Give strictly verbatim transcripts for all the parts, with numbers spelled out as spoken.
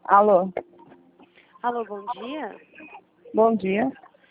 Alô? Alô, bom dia. Bom dia.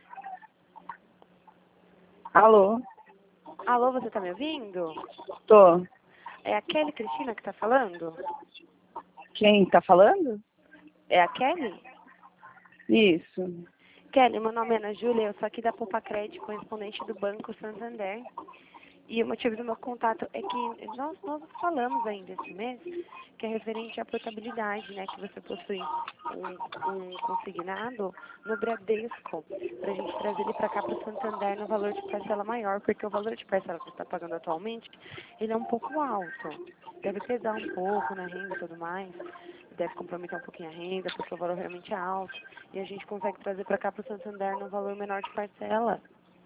Alô? Alô, você tá me ouvindo? Tô. É a Kelly Cristina que tá falando? Quem tá falando? É a Kelly? Isso. Kelly, meu nome é Ana Júlia, eu sou aqui da Poupa Crédito, correspondente do Banco Santander. E o motivo do meu contato é que nós, nós falamos ainda esse mês, que é referente à portabilidade, né, que você possui um, um consignado no Bradesco, para a gente trazer ele para cá para o Santander no valor de parcela maior, porque o valor de parcela que você está pagando atualmente, ele é um pouco alto. Deve pesar um pouco na renda e tudo mais, deve comprometer um pouquinho a renda, porque o valor realmente é alto, e a gente consegue trazer para cá para o Santander no valor menor de parcela.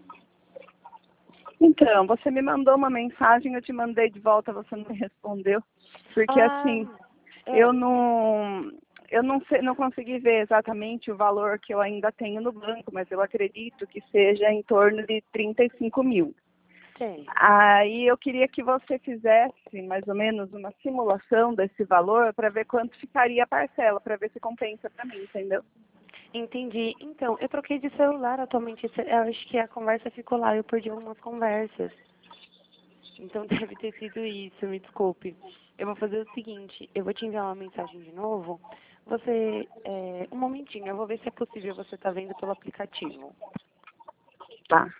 Então, você me mandou uma mensagem, eu te mandei de volta, você não me respondeu. Porque Ah, assim, é. eu não, eu não sei, não consegui ver exatamente o valor que eu ainda tenho no banco, mas eu acredito que seja em torno de trinta e cinco mil. Tem. Aí eu queria que você fizesse mais ou menos uma simulação desse valor para ver quanto ficaria a parcela, para ver se compensa para mim, entendeu? Entendi. Então, eu troquei de celular atualmente. Eu acho que a conversa ficou lá, eu perdi algumas conversas. Então deve ter sido isso, me desculpe. Eu vou fazer o seguinte, eu vou te enviar uma mensagem de novo. Você, é, um momentinho, eu vou ver se é possível você estar vendo pelo aplicativo. Tá.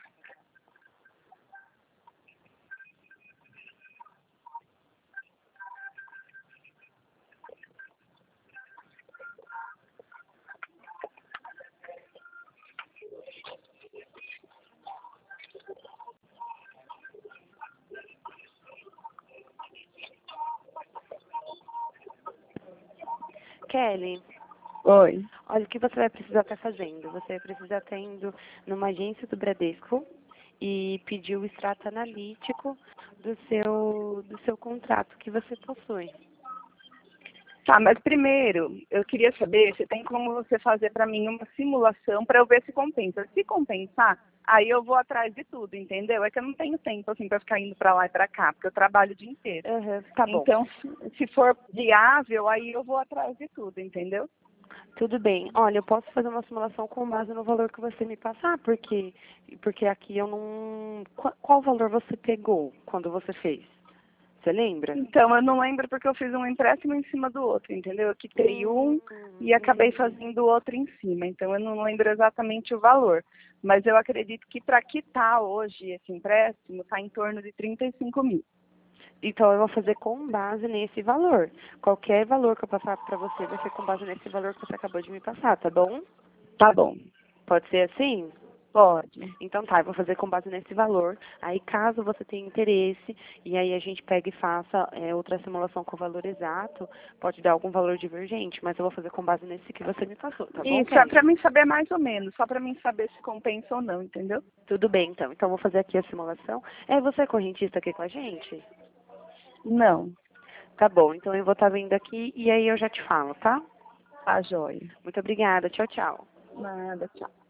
Kelly, Oi. olha o que você vai precisar estar fazendo. Você vai precisar estar indo numa agência do Bradesco e pedir o extrato analítico do seu, do seu contrato que você possui. Tá, mas primeiro, eu queria saber se tem como você fazer para mim uma simulação para eu ver se compensa. Se compensar, aí eu vou atrás de tudo, entendeu? É que eu não tenho tempo assim para ficar indo para lá e para cá, porque eu trabalho o dia inteiro. Uhum, tá bom. Então, se se for viável, aí eu vou atrás de tudo, entendeu? Tudo bem. Olha, eu posso fazer uma simulação com base no valor que você me passar, porque, porque aqui eu não... Qual, qual valor você pegou quando você fez? Você lembra? Então, eu não lembro porque eu fiz um empréstimo em cima do outro, entendeu? Eu quitei Hum, um e acabei entendi. fazendo o outro em cima. Então, eu não lembro exatamente o valor. Mas eu acredito que para quitar hoje esse empréstimo está em torno de trinta e cinco mil. Então eu vou fazer com base nesse valor. Qualquer valor que eu passar para você vai ser com base nesse valor que você acabou de me passar, tá bom? Tá bom. Pode ser assim? Pode. Então tá, eu vou fazer com base nesse valor. Aí caso você tenha interesse, e aí a gente pega e faça é, outra simulação com o valor exato, pode dar algum valor divergente, mas eu vou fazer com base nesse que você me passou, tá bom, Isso, é Kelly? para mim saber mais ou menos, só para mim saber se compensa ou não, entendeu? Tudo bem, então. Então eu vou fazer aqui a simulação. É você correntista aqui com a gente? Não. Tá bom, então eu vou estar vindo aqui e aí eu já te falo, tá? Tá joia. Muito obrigada. Tchau, tchau. Nada, tchau.